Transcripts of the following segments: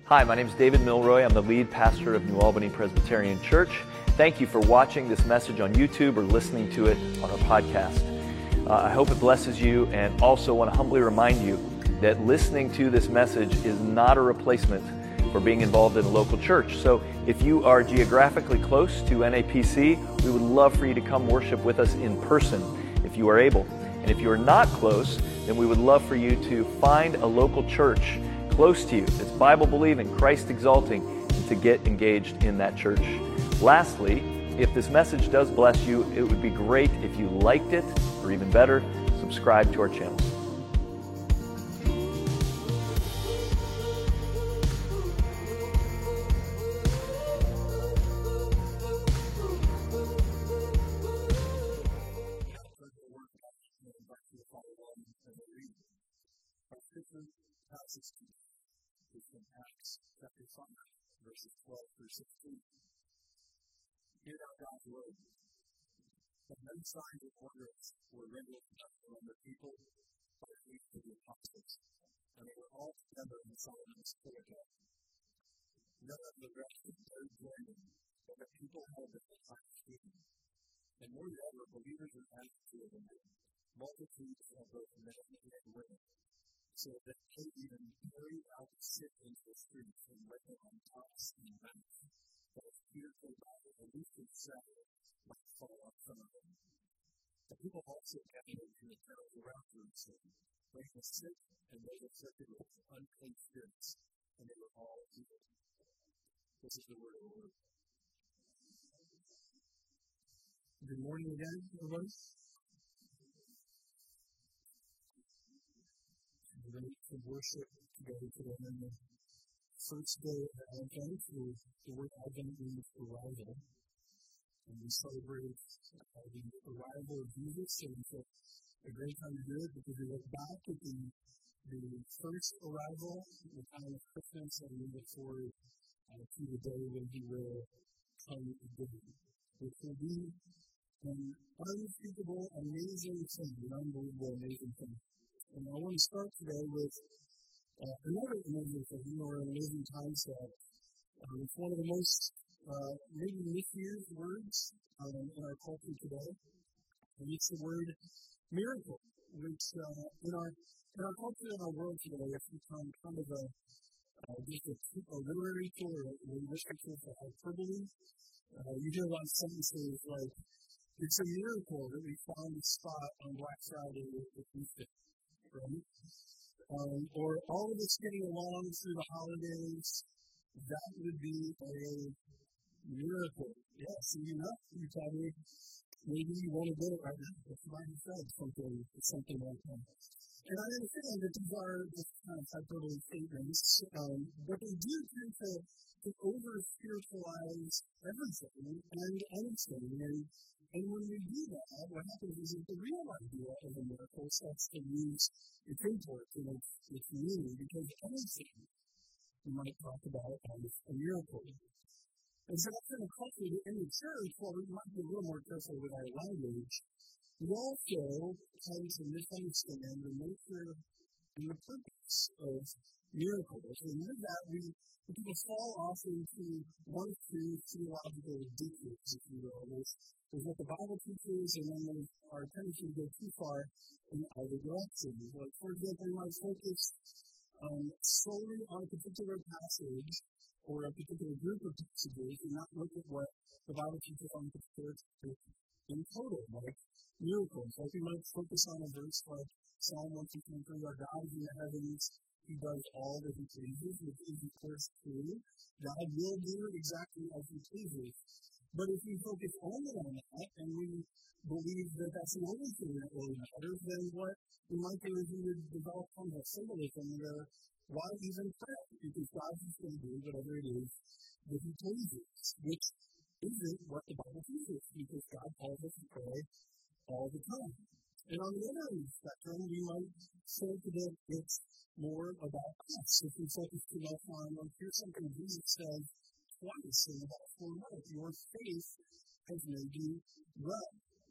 Hi, my name is David Milroy. I'm the lead pastor of New Albany Presbyterian Church. Thank you for watching this message on YouTube or listening to it on our podcast. I hope it blesses you, and also want to humbly remind you that listening to this message is not a replacement for being involved in a local church. So if you are geographically close to NAPC, we would love for you to come worship with us in person if you are able. And if you are not close, then we would love for you to find a local church close to you that's Bible-believing, Christ-exalting, and to get engaged in that church. Lastly, if this message does bless you, it would be great if you liked it, or even better, subscribe to our channel. It's from Acts chapter 5, verses 12 through 16. Hear thou God's word. And many signs and wonders were rendered among the people by the faith of the apostles, and they were all together in Solomon's portico. None of the rest dared join them, but the people held them in high esteem. And more than ever, believers were added to them, multitudes of both men and women, so that they even carried out the sick into the streets and laid them on tops and mats, that as Peter came by, at least himself might fall on some of them. The people also gathered into the towns around Jerusalem, bringing the sick and those afflicted with unclean spirits, and they were all healed. This is the word of the Lord. Good morning again, everybody. We're going to worship together today on the first day of Advent. The word Advent means arrival. And we celebrate the arrival of Jesus. And it's a great time to do it because we look back at the first arrival, the time of Christmas, and we look forward to the day when he will come again. Which will be an unspeakable, amazing thing, an unbelievable, amazing thing. And I want to start today with another amazing thing, or an amazing concept. It's one of the most, maybe misused words in our culture today. And it's the word miracle, which in our culture, in our world today, has become kind of just a literary tool or a linguistic tool for hyperbole. You hear a lot of sentences like, it's a miracle that we found a spot on Black Friday at Easter. Right? Or all of us getting along through the holidays, that would be a miracle. Yes, you tell me, maybe you want to get it right now. If somebody said something like that. And I understand that these are just kind of hyperbole statements, but they do tend to over-spiritualize everything and anything. And when we do that, what happens is that the real idea of a miracle starts to lose its import and its meaning, because anything you might talk about as a miracle. And so that's in a culture that in the church, while we might be a little more careful with our language, we also tend to misunderstand the nature and the purpose of miracles. And with that, people fall off into one of two theological ditches, if you will. There's what the Bible teaches, and then there's our tendency to go too far in either direction. Like, for example, you might focus solely on a particular passage or a particular group of passages and not look at what the Bible teaches on a particular topic in total, like miracles. Like, you might focus on a verse like Psalm 153, our God is in the heavens, he does all that he pleases, which is, of course, true. God will do exactly as he pleases. But if we focus only on that, and we believe that that's the only thing that really matters, then what we might do is we would develop kind of a symbolism where why even pray? Because God's just going to do whatever it is that he pleases, which isn't what the Bible teaches, because God calls us to pray all the time. And on the other end of the spectrum, we might say that it's more about us. If we focus too much on, here's something Jesus said twice in the Gospel of Mark, your faith has made you well.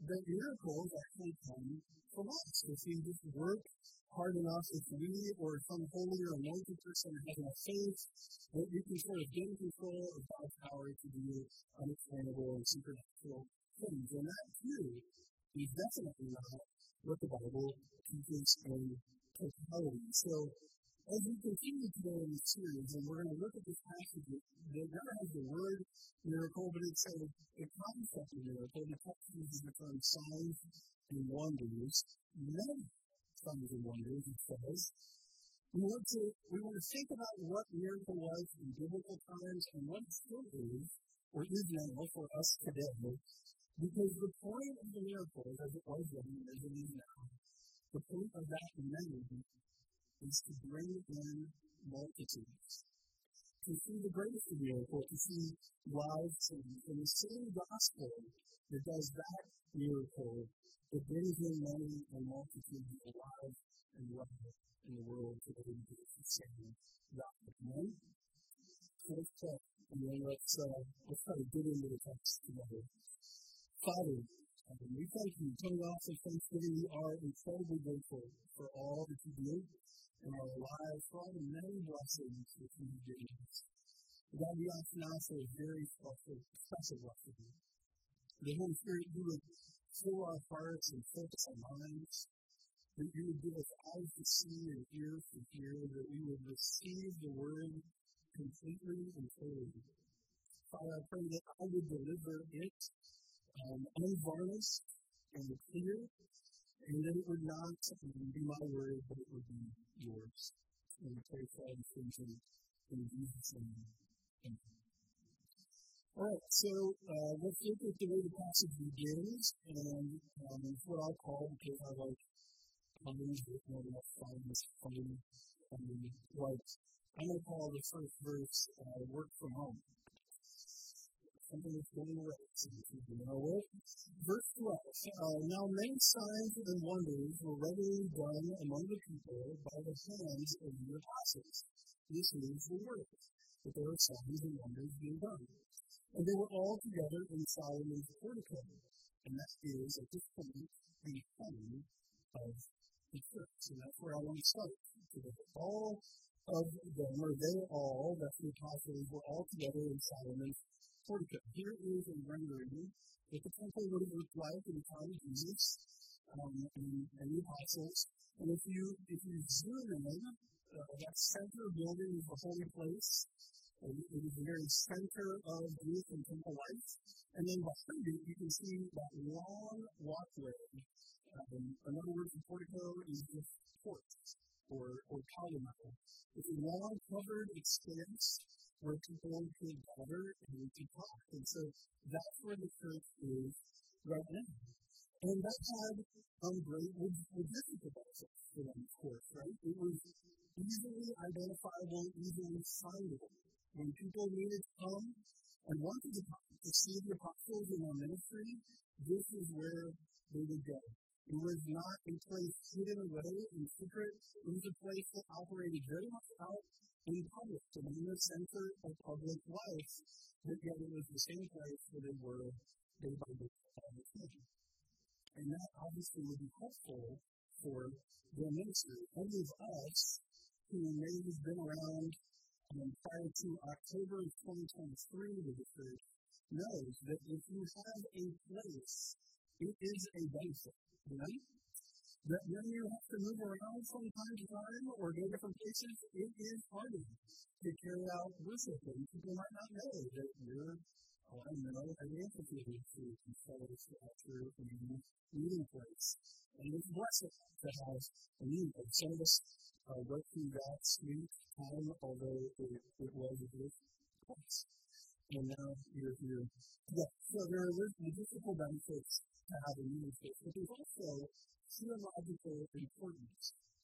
that miracles actually come from us. If we just work hard enough, if we or some holy or anointed person has enough faith, that we can sort of get in control of God's power to do unexplainable and supernatural things. And that, too, is definitely not what the Bible teaches in totality. So, as we continue today in this series, and we're going to look at this passage that never has the word miracle, but it's a concept of miracle. The text uses the term signs and wonders. Many signs and wonders, it says. We want to think about what miracle was in biblical times and what it still is, or is now for us today. Because the point of the miracle, as it was then, as it is now, the point of that many is to bring in multitudes. To see the greatest miracle, to see lives changed. And the same gospel that does that miracle, that brings in many and multitudes alive and well in the world today, is the same gospel. Amen? So let's pray, and then let's try to get into the text together. Father, we thank you. Coming off of Thanksgiving, we are incredibly grateful for all that you do in our lives, for all the many blessings that you have given us. God, we ask now for a very special blessing. The Holy Spirit, you would fill our hearts and focus our minds, that you would give us eyes to see and ears to hear, that we would receive the word completely and fully. Father, I pray that I would deliver it unvarnished and clear, and that it would not be my word, but it would be yours. And we pray for all these things in Jesus' name. Amen. All right, so let's look at the way the passage begins, and it's what I'll call, because I like puns that no one else finds funny, like, I'm going to call the first verse work from home. Something that's going away. You know what? Verse 12. Now many signs and wonders were regularly done among the people by the hands of the apostles. This means the word, that there were signs and wonders being done. And they were all together in Solomon's portico. And that is, at this point, the home of the church. And that's where I want to start today. All of them, or they all, that's the apostles, were all together in Solomon's portico. Here is a rendering what the temple would have looked like in the time of Jesus and the apostles. And if you zoom in, that center building is the holy place. It is the very center of Jewish and temple life. And then behind it, you can see that long walkway. In other words, the portico is just court or tabernacle. It's a long covered expanse where people could gather and to talk. And so that's where the church is right now. And that had great logistical benefits for them, of course, right? It was easily identifiable, easily findable. When people needed to come and wanted to see the apostles in their ministry, this is where they would go. It was not a place hidden away in secret. It was a place that operated very much out in public, and in the center of public life, but yet it was the same place where they were day by day all the time. And that obviously would be helpful for their ministry. Any of us who may have been around prior to October of 2023 with the church knows that if you have a place, it is a benefit, right? That when you have to move around from time to time or go different places, it is harder to carry out worship. And people might not know that you're, an amphitheater to follow after a meeting place. And it's a blessing to have a meeting place. Some of us went through that sweet time, although it was a good place. And now you're here. Yeah, so there are logistical benefits to have a meeting place, but there's also theological importance.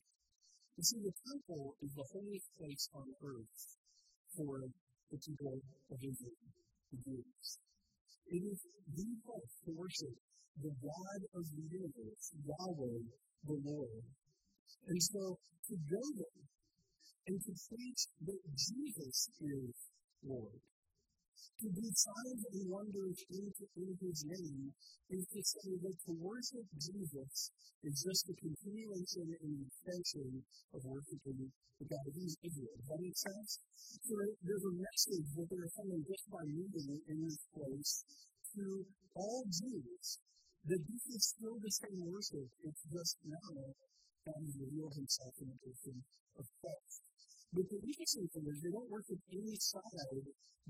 You see, the temple is the holiest place on earth for the people of Israel, the Jews. It is the place to worship the God of the universe, Yahweh, the Lord. And so to go there and to preach that Jesus is Lord, To do signs and wonders in his name is to say that to worship Jesus is just a continuation and extension of worshiping the God of Israel. Does that make sense? So there's a message that they're sending just by meeting in this place to all Jews that this is still the same worship. It's just now God has revealed himself in the person of Christ. But the interesting thing is they don't worship inside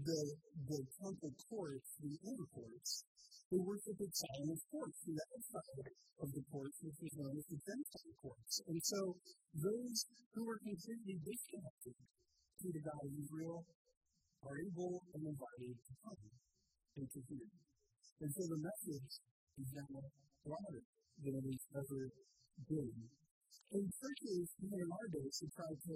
the temple courts, the inner courts. They worship at Solomon's courts, the outside of the courts, which is known as the Gentile courts. And so those who are completely disconnected to the God of Israel are able and invited to come and to hear. And so the message is now broader than it has ever been. And churches, even in our days, have tried to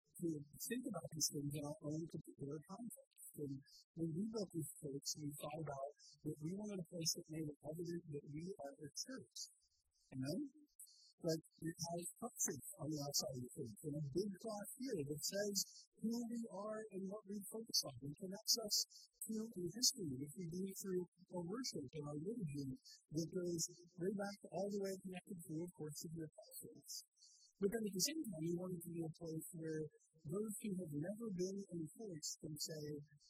think about these things in our own particular context. And when we built this church, we thought about that we wanted a place that made it evident that we are a church. Amen? Like, it has structure on the outside of the church, and a big cross here that says who we are and what we focus on, and connects us to the history, which we do through our worship and our liturgy, that goes way back all the way connected to, of course, the apostles. But then at the same time, we wanted to be a place where those who have never been in church can say,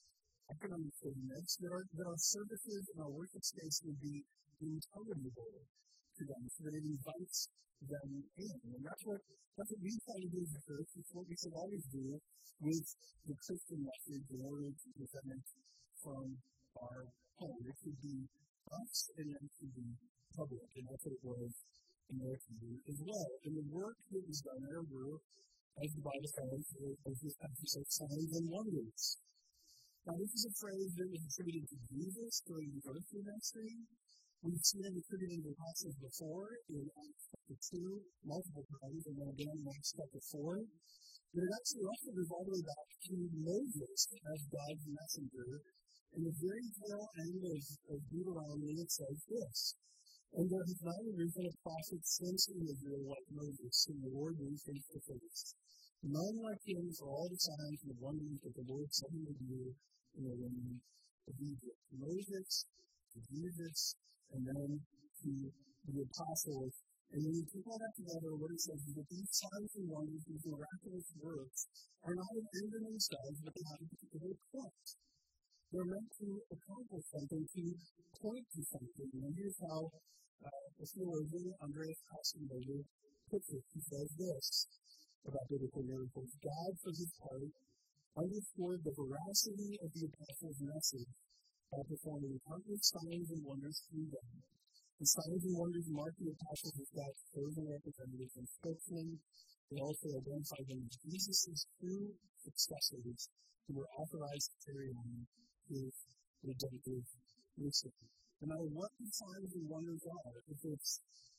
I can understand this, that our services and our worship space would be intelligible to them, so that it invites them in. And that's what we try to do as a church. It's what we should always do with the Christian message in order to present it from our home. It should be us, and then it should be public. And that's what it was in their community as well. And the work that was done there were, as the Bible says, as this passage says, signs and wonders. Now, this is a phrase that was attributed to Jesus during the earthly ministry. We've seen it attributed to apostles before in Acts chapter 2, multiple times, and then again in Acts chapter 4. But it actually also goes all the way back to Moses as God's messenger. In the very tail end of Deuteronomy, it says this: And there has not arisen a prophet since in Israel like Moses, whom the Lord knew face to face. None like him for all the signs and the wonders that the Lord sent him to do in the land of Egypt. Moses to Jesus, and then to the apostles. And when you put all that together, what it says is that these signs and wonders, these miraculous works, are not an end in themselves, but they have a particular point. They're meant to accomplish something, to point to something. And here's how the theologian Andreas Hassenberger puts it. He says this about biblical miracles: God, for his part, underscored the veracity of the apostles' message by performing countless signs and wonders through them. The signs and wonders mark the apostles as God's chosen representatives and spokesmen. They also identify them as Jesus' true successors who were authorized to carry on his redemptive mission. No matter what the signs and wonders are, if it's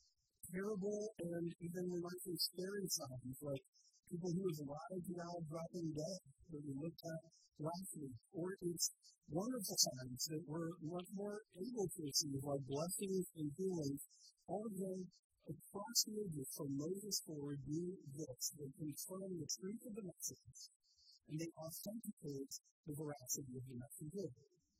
terrible and even we might say scary signs, like people who have lied now dropping dead that we looked at last week, or it's wonderful signs that we're much more able to receive, like blessings and healings, all of them across the ages from Moses forward do this. They confirm the truth of the message, and they authenticate the veracity of the message.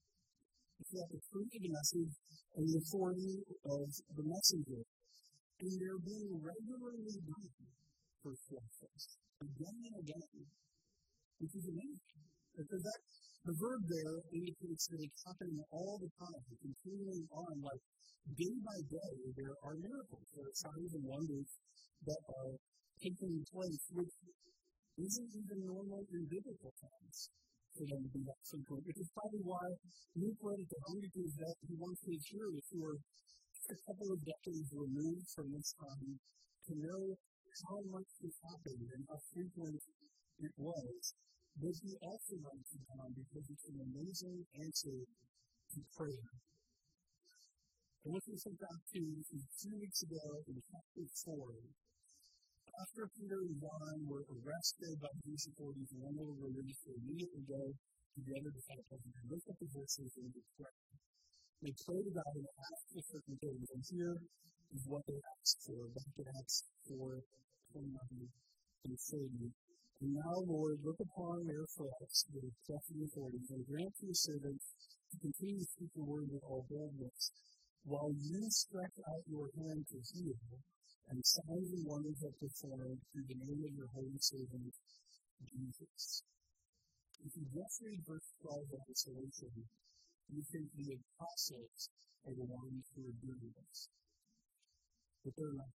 If you have the truth of the message and the authority of the messenger, and they're being regularly done for Christ, again and again, which is amazing. Because the verb there indicates that it's happening all the time, continuing on, like day by day, there are miracles, there are signs and wonders that are taking place, which isn't even normal in biblical times for them to be that simple. Which is probably why Luke wrote at the end is that he wants his hearers who are a couple of decades removed from this time to know how much this happened and how frequent it was. But he also writes it down because it's an amazing answer to prayer. And what we think back to is 2 weeks ago in chapter 4, after Peter and John were arrested by the Jewish authorities and they were released, they immediately go to the other disciples and lift up the voices and they pray. They prayed about it and asked for certain things, and here is what they asked for. Back in Acts 4:29 and 30. And now, Lord, look upon their flesh with trusting authority, and grant to your servant to continue to speak the word with all boldness, while you stretch out your hand to heal, and signs and wonders are performed through the name of your holy servant, Jesus. If you just read verse 12 of isolation, you think the apostles are the ones who are doing this. But they're not.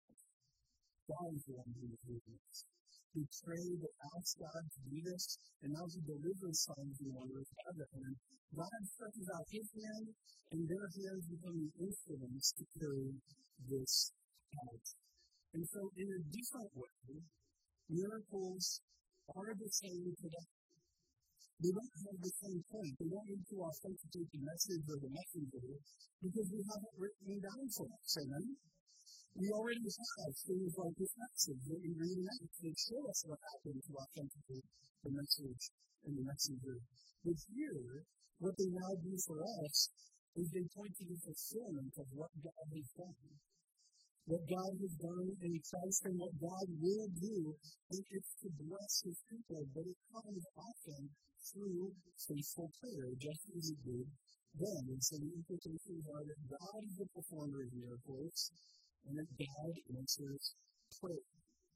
God is the one who is doing this. He prayed and asked God to do this, and now he delivers signs and wonders out of him. God stretches out his hand, and their hands become the instruments to carry this out. And so, in a different way, miracles are the same today. They don't have the same point. They don't need to authenticate the message or the messenger because we have it written down for us. Amen? We already have things like this message that we read in Acts that show us what happened to authenticate the message and the messenger. But here, what they now do for us is they point to the fulfillment of what God has done. What God has done in Christ and what God will do, and it's to bless his people, but it comes often through faithful prayer, just as it did then. And so the implications are that God is the performer of miracles, and that God answers prayer.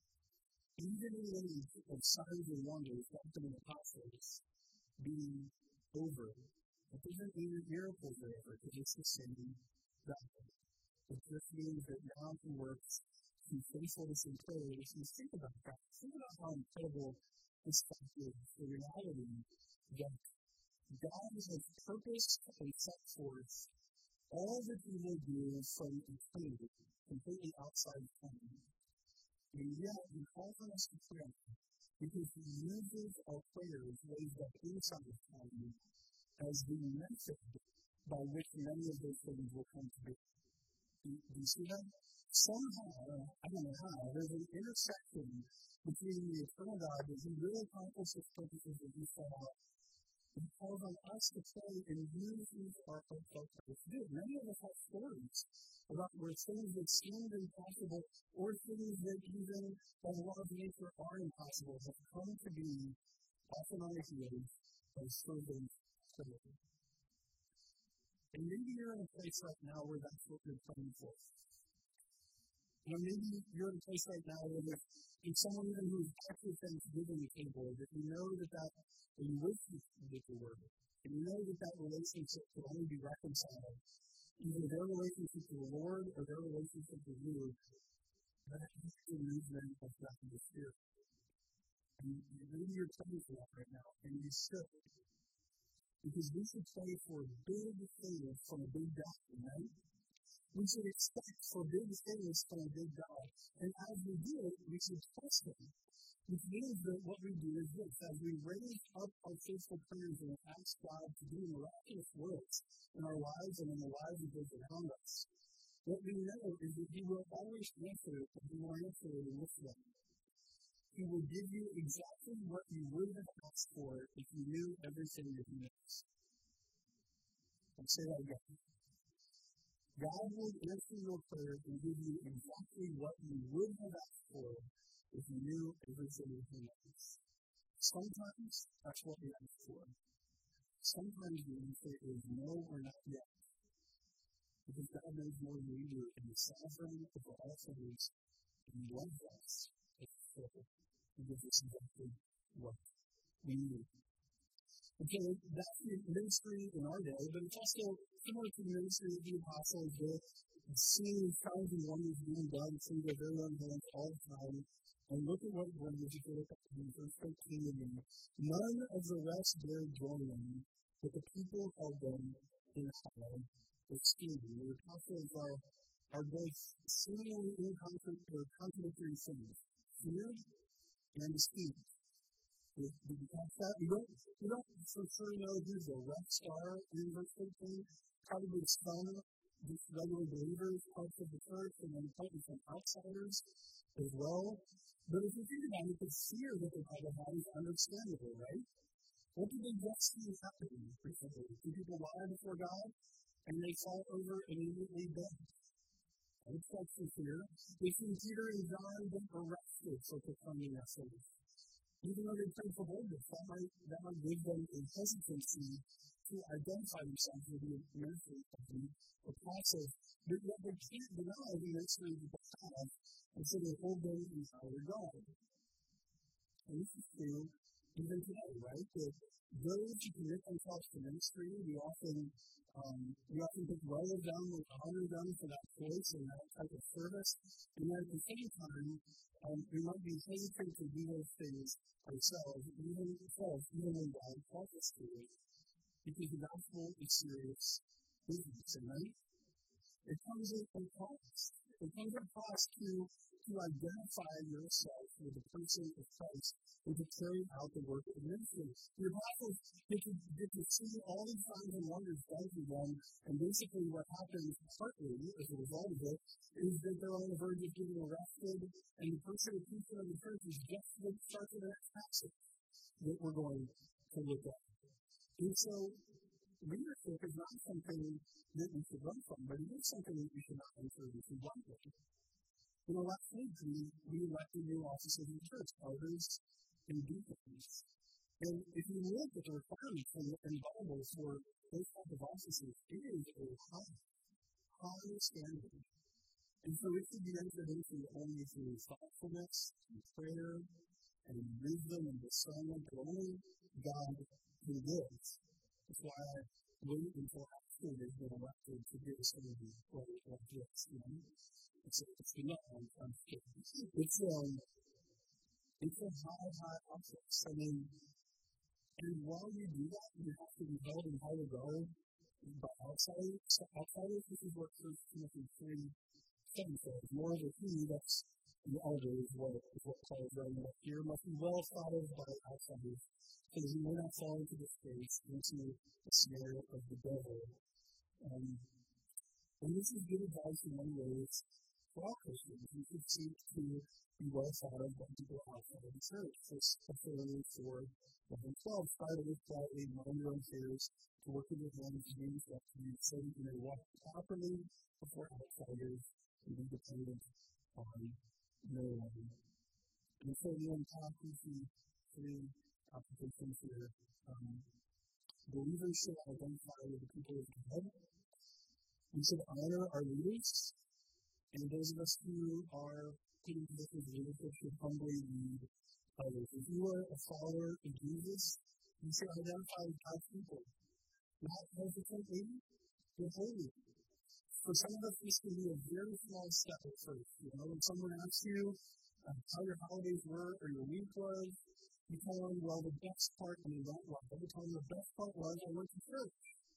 Even in the age of signs and wonders, often in apostles, being over, it doesn't mean that miracles are over, because it's the same God. It just means that now he works through faithfulness and prayer. If you think about that, think about how incredible this fact is. The reality that God has purposed and set forth all that he will do from eternity, completely outside of time. And yet, he calls on us to pray because he uses our prayers raised up inside of time as the method by which many of those things will come to be. Do you see that? Somehow, I don't know how, there's an intersection between the eternal God that he really accomplishes purposes that he set out. He calls on us to pray and use our purpose to do. Many of us have stories about where things that seemed impossible or things that even by the law of nature are impossible have come to be often on the heels of fervent prayer. And maybe you're in a place right now where that's what you're praying for. Maybe you're in a place right now where there's someone even who's actually Thanksgiving table, that you know that you wish you could get the word, and you know that relationship can only be reconciled, either their relationship to the Lord or their relationship to you, that is the movement of God in the Spirit. And maybe you're praying for that right now, and you should. Because we should pray for big things from a big God, right? We should expect for big things from a big God. And as we do it, we should trust him. Which means that what we do is this: as we raise up our faithful prayers and ask God to do miraculous works in our lives and in the lives of those around us, what we know is that he will always answer it, and he will answer it in this way. He will give you exactly what you would have asked for if you knew everything that he knows. I'll say that again. God will answer your prayer and give you exactly what you would have asked for if you knew everything that he knows. Sometimes that's what we ask for. Sometimes the answer is no or not yet. Because God knows more than we do, and he's sovereign over all things, and he loves us as his children. He gives us exactly what we need. Okay, that's the ministry in our day, but it's also similar to the ministry of the apostles, with seeing signs and wonders being done through their very own hands all the time. And look at what wonders you look at in verse 13. None of the rest dared join them, but the people held them in high esteem. The apostles are both seemingly contradictory things: fear and esteem. Did you catch that? We don't for sure know who's the rock star in verse 13. Probably some just regular believers, parts of the church, and then probably some outsiders as well. But if you think about it, the fear that the Bible has is understandable, right? What did they just see happening recently? Do people lie before God and they fall over and immediately dead? It's like some fear. They see Peter and John get arrested for proclaiming their faith. Even though they pray for boldness, that might give them a hesitancy to identify themselves with the ministry of the apostle. But yet they can't deny the ministry that they have, and so they hold them in high regard. And this is true even today, right? That those who commit themselves to ministry, we often think well of them, we honor them for that choice and that type of service, and yet at the same time, we might be hesitant to do those things ourselves, even when God calls us to it, because the gospel is serious business, right? It comes at a cost. It comes at a cost to identify yourself with the person of Christ and to carry out the work of ministry. The apostles get to see all these signs and wonders done to them, and basically what happens partly as a result of it is that they're on the verge of getting arrested, and the persecution of the church is just the start of the next passage that we're going to look at. And so, leadership is not something that we should run from, but it is something that we should not enter into lightly. Last week, we elected new officers in the church, elders and deacons. And if you look at the requirements in the Bible for those type of officers, it is a high standard. And so it should be entered into only through thoughtfulness and prayer and wisdom and discernment that only God can give. That's why I wait until after they've been elected to give us interviews like this, It's enough. I'm kidding. It's a high office. And while you do that, you have to be held in high regard by outsiders. So outsiders, this is what 1 Timothy 3:7 says. More of a he, that's the elder, is what Paul is writing about here, must be well thought of by outsiders, so that he may not fall into disgrace, into the snare of the devil. And this is good advice in many ways. For all Christians, we should seek to be well thought of by people outside of the church. Especially for 11:12, try to live quietly, mind your own affairs, to work in your hands, to do yourself to you, so that you may walk properly before outsiders and be dependent on no one. And so we unpack these three applications here. Believers should identify with the people of God. We should honor our leaders. And those of us who are put in positions of leadership should humbly lead others. If you are a follower of Jesus, you should identify with God's people. Not hesitantly, but wholly. For some of us, this can be a very small step at first. When someone asks you how your holidays were or your week was, you tell them, well, the best part, and you don't lie. Every time the best part was, I went to church.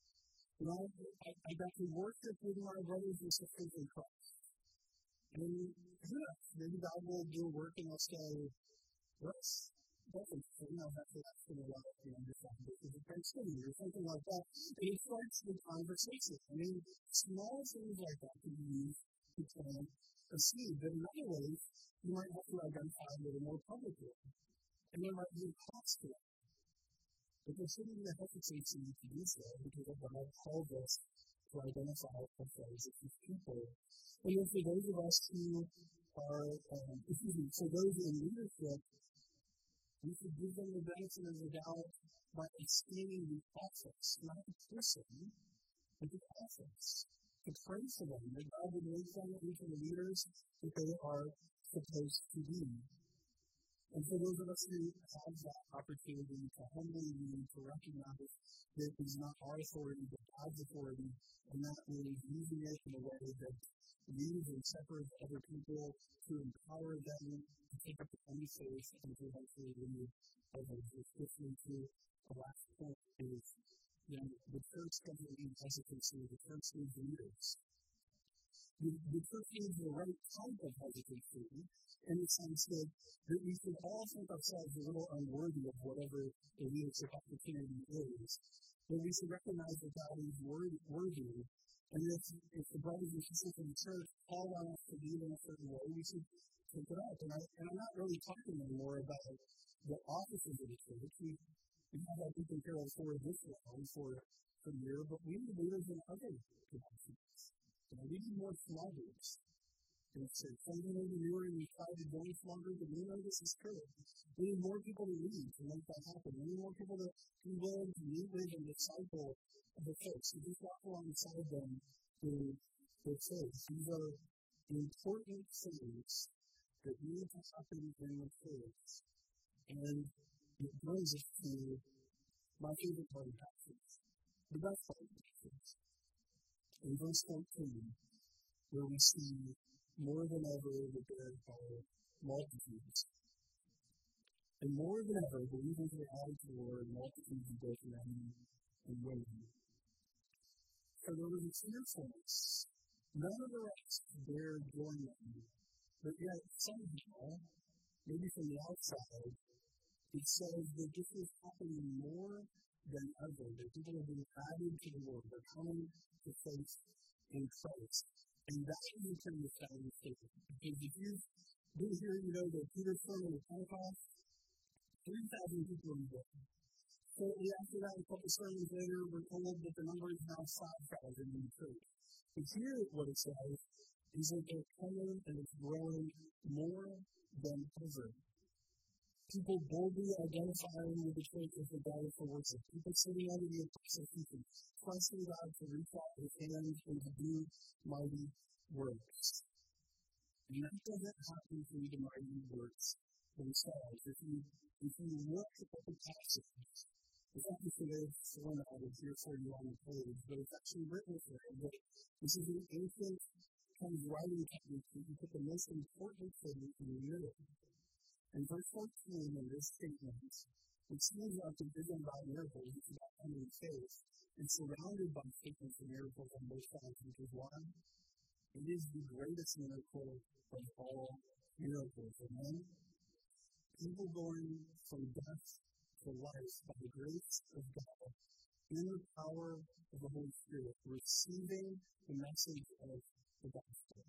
I got to worship with my brothers and sisters in Christ. And maybe God will do a work and they'll say, that's interesting. I'll have to ask them a lot of because of Thanksgiving or something like that. And it starts the conversation. Small things like that can be used to plant a seed. But in other ways, you might have to identify a little more publicly. And there might be a cost to it. But there shouldn't be a hesitancy to do so because of God calls us to identify ourselves as His people. And then for those of us who are, for those in leadership, we should give them the benefit of the doubt by esteeming the office, not the person, but the office. To pray for them, that God would make them into the leaders that they are supposed to be. And for those of us who have that opportunity to humbly lead, to recognize that it is not our authority, but God's authority, and that is using it in a way that leads and separates other people, to empower them to take up the own faith and to eventually lead others. Which gets me to the last point is, the church doesn't need hesitancy, the church needs leaders. The church needs the right type of hesitancy, in the sense that we should all think ourselves a little unworthy of whatever the leadership opportunity is. But we should recognize that God is worthy, and if the brothers and sisters in the church call on us to lead in a certain way, we should take it up. And I'm not really talking anymore about the offices of the church. We have that taken care of for this round, for a year, but we need leaders in other capacities. We need more small groups. And it said, some of you maybe newer and you've tried to join us longer, but we know this is true. We need more people to lead to make that happen. We need more people to be willing to meet with and disciple the folks. So just walk alongside them through their faith. These are important things that need to happen in the church. And it brings us to my favorite part of the passage, the best part of the passage. In verse 14, where we see more than ever that there are multitudes. And more than ever, believers are added to the Lord, multitudes of both men and women. For there was a fearfulness. None of the rest dared join them. But yet, somehow, maybe from the outside, it says that this is happening more than ever, that people are being added to the Lord. They're coming to faith in Christ. And that is the kind of sound faith. Because if you've been here, you know that Peter's sermon at Pentecost, 3,000 people in the book. Shortly after that, a couple sermons later, we're told that the number is now 5,000 in the church. But here, what it says is that they're coming and it's growing more than ever. People boldly identifying with the church as the God for worship. People sitting under the apostle teaching, trusting God to reach out his hands and to do mighty works. And that doesn't happen through the mighty works themselves. If you look at the passage, it's not just the way it's formatted here for you on the page, but it's actually written there that this is an ancient kind of writing technique that you put the most important thing in the middle. In verse 14 in this statement, it seems like a vision by miracles, it's about coming to faith, and surrounded by statements of miracles on both sides, which is why it is the greatest miracle of all miracles. Amen? People going from death to life by the grace of God, in the power of the Holy Spirit, receiving the message of the gospel.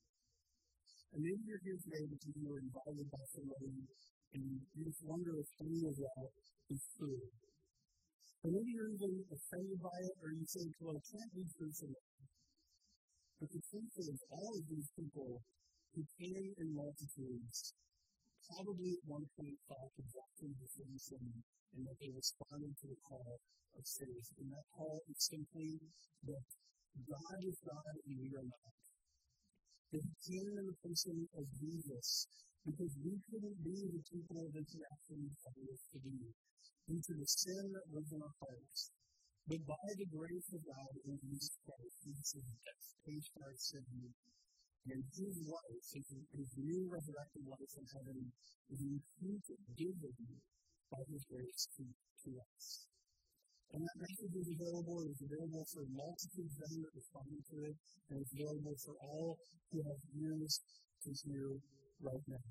And maybe you're here today because you were invited by somebody and you just wonder if any of that is true. Or maybe you're even offended by it, or you think, well, it can't be true for me. But the truth is, all of these people who came in multitudes probably at one point thought exactly the same thing, and that they responded to the call of faith. And that call is simply that God is God and we are not. That he came in the person of Jesus because we couldn't be the people that he actually called us to be due to the sin that was in our hearts. But by the grace of God in Jesus Christ, Jesus' death paid for our sin. And his life, his new resurrected life in heaven, is imputed, given by his grace to us. And that message is available. It is available for multitudes of them that respond to it, and it's available for all who have ears to hear right now.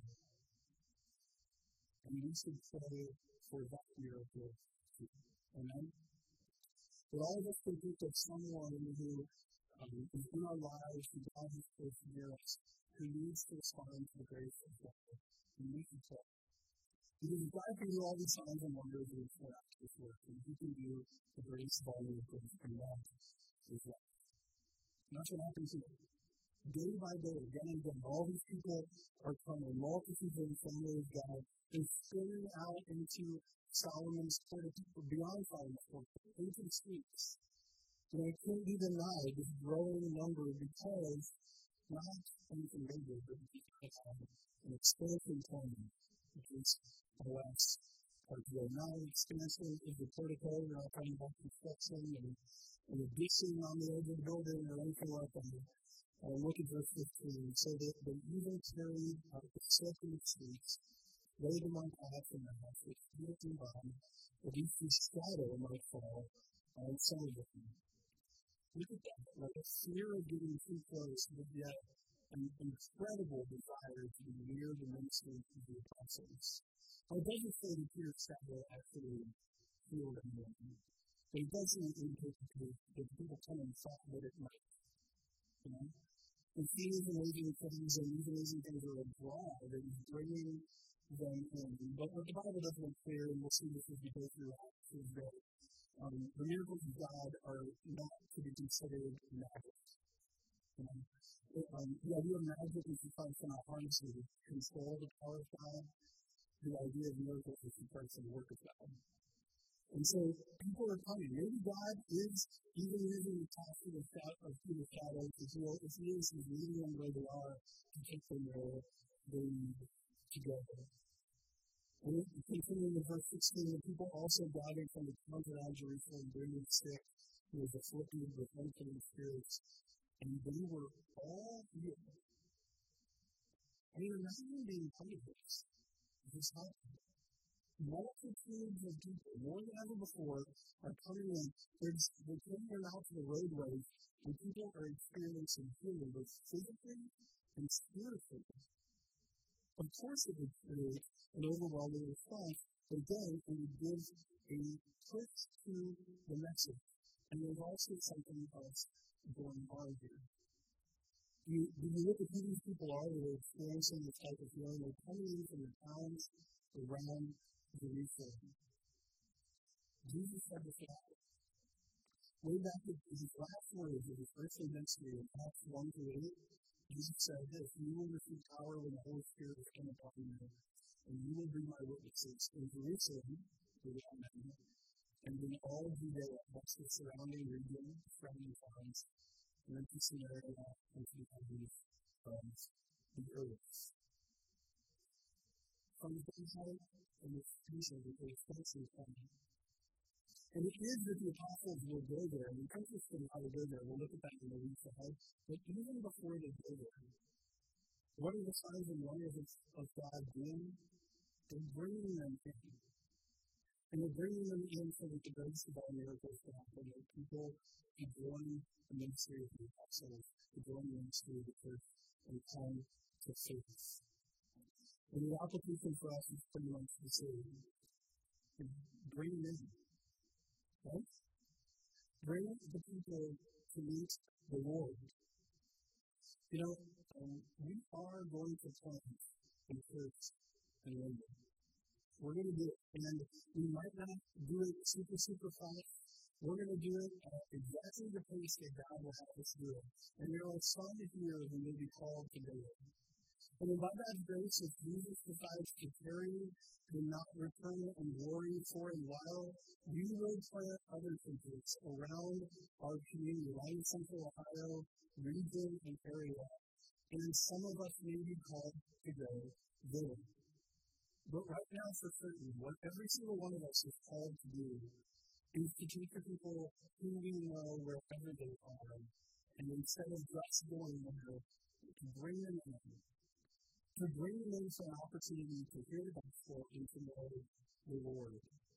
And we should pray for that miracle too. Amen? But all of us can think of someone who is in our lives, who God has placed near us, who needs to respond to the grace of God. And we can pray. Because God can do all these signs and wonders in his miraculous work, and he can do the grace of all miracles in that as well. And that's what happens here. Day by day, again and again, all these people are coming, multitudes of the family of God, and filling out into Solomon's court, beyond Solomon's court, into the streets. And it can't be denied, this growing number, because not anything bigger, but because of an expansion plan, which is the last part of the not an expansion of the portico, we're not talking about construction and addition on the edge of the building or anything like that. Look at verse 15. So that they even carried out the sick in the streets, laid them on paths in the houses, healed them by, that each shadow might fall on some of them. Look at that. Like a fear of getting too close, but yet an incredible desire to be near the ministry of the apostles. Now, it doesn't say that Peter's shadow actually healed anyone. But it doesn't indicate that people come and thought that it might. You know? And seeing amazing things and even amazing things are abroad, that he's bringing them in. But what the Bible doesn't make clear, and we'll see this as we go through Acts, is that the miracles of God are not to be considered magic. The idea of magic is to try to somehow harness and control the power of God. The idea of miracles is to try to work of God. And so people are coming. Maybe God is even using the task of human shadow to heal. If he is, he's meeting them where they are to take them where they need to go. And continuing in verse 16, the people also gathered from the towns around Jerusalem, bringing sick, who was afflicted with unclean spirits, and they were all healed. I mean, imagine being part of this. This happened. Multitudes of people, more than ever before, are coming in. They're coming out to the roadway, and people are experiencing healing, both physically and spiritually. Of course, it would create an overwhelming response, but again, it would give a push to the message. And there's also something else going on here. When you look at who these people are that are experiencing this type of healing, they're coming in from the towns around Jerusalem. Jesus said this out. Way back in his last words of his earthly ministry in Acts 1-8, Jesus said this: "You will receive power when the Holy Spirit has come upon you, and you will be my witnesses in Jerusalem, and in all Judea, plus the surrounding region, surrounding towns, and then to Samaria, and to the ends of the earth." From the inside and the future, the expansion coming. And it is that the apostles will go there, and it's interesting how they go there. We'll look at that in the weeks ahead. But even before they go there, what are the signs and wonders of God doing? They're bringing them in. And they're bringing them in so that the grace of all miracles can happen, that people can join the ministry of the apostles, to join the ministry of the church, and come to faith. And the application for us is pretty much the same. Bring them in. Right? Bring the people to meet the Lord. We are going to plant a church in London. We're going to do it. And we might not do it super fast. We're going to do it at exactly the pace that God will have us do it. And there are some here who may be called to do it. And by God's grace, if Jesus decides to tarry and not return in glory for a while, we will plant other churches around our community, around the Central Ohio region and area. And some of us may be called to go there. But right now, for certain, what every single one of us is called to do is to take the people who we know wherever they are, and instead of just going there, to bring them in. To bring them in for an opportunity to hear the gospel and to know the Lord.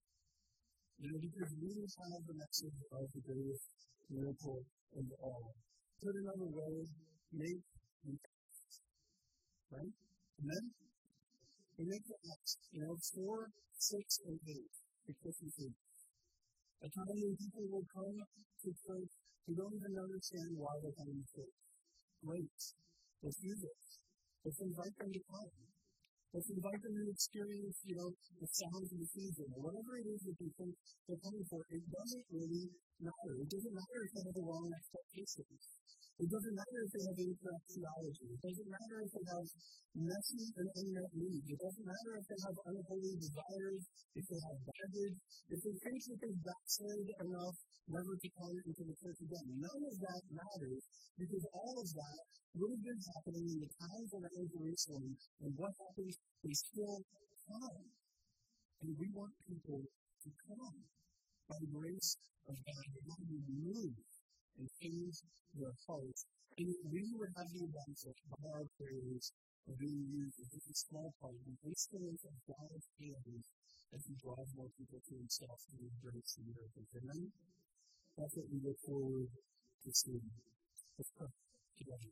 Because we have the message of the greatest miracle of all. Put another way, make and fast. Right? Amen? We make the Acts, 4, 6, and 8, the Christmas Eve. A time when people will come to church who don't even understand why they're coming to church. Great. Let's do this. Let's invite them to come. Let's invite them to experience, the sounds of the season, or whatever it is that they think they're coming for. It doesn't really matter. It doesn't matter if they have the wrong expectations. It doesn't matter if they have incorrect theology. It doesn't matter if they have messy and unmet needs. It doesn't matter if they have unholy desires, if they have baggage, if they think that they've backslid enough never to come into the church again. None of that matters, because all of that would have been happening in the towns around Jerusalem, and what happens is still come. And we want people to come by the grace of God. They want to be moved and change their hearts. And we would have the benefit of our prayers of being used as just a small part, an instrument of God's hands as He draws more people to Himself through grace and miracles. Amen? That's what we look forward to seeing. Let's pray together.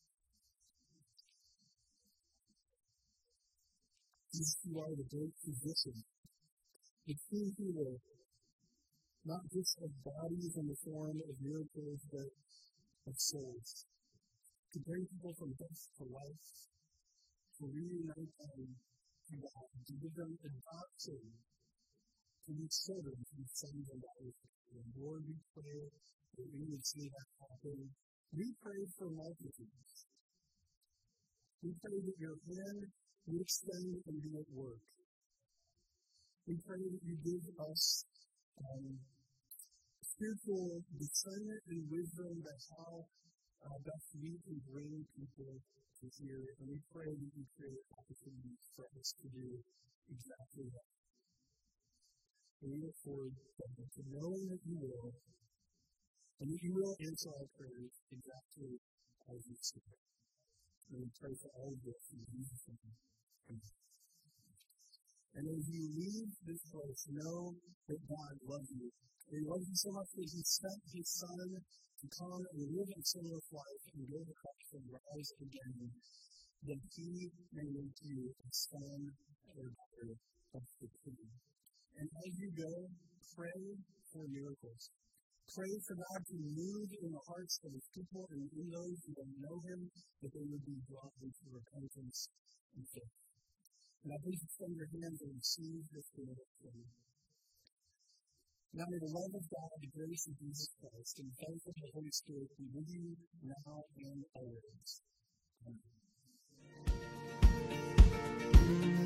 Jesus, You are the great physician, the true healer, not just of bodies in the form of miracles, but of souls. To bring people from death to life, to reunite them to God, to give them adoption, to be children, to be sons and daughters. And Lord, we pray that we would see that happen We pray for multitudes. We pray that your hand would extend and be at work. We pray that you give us spiritual discernment and wisdom about how best we can bring people to hear. And we pray that you create opportunities for us to do exactly that. And we look forward to knowing that you will, and that you will answer our prayers exactly as you say. And we pray for all of this in Jesus' name. Amen. And as you leave this place, know that God loves you. And He loves you so much that He sent His Son to come and live a sinless life and go to Christ and rise again, that He may make you a son or daughter of the King. And as you go, pray for miracles. Pray for God to move in the hearts of His people and in those who don't know Him, that they would be brought into repentance and faith. And I please extend your hands and receive this gift from you. Now may the love of God, the grace of Jesus Christ, and the fellowship of the Holy Spirit be with you now and always. Amen.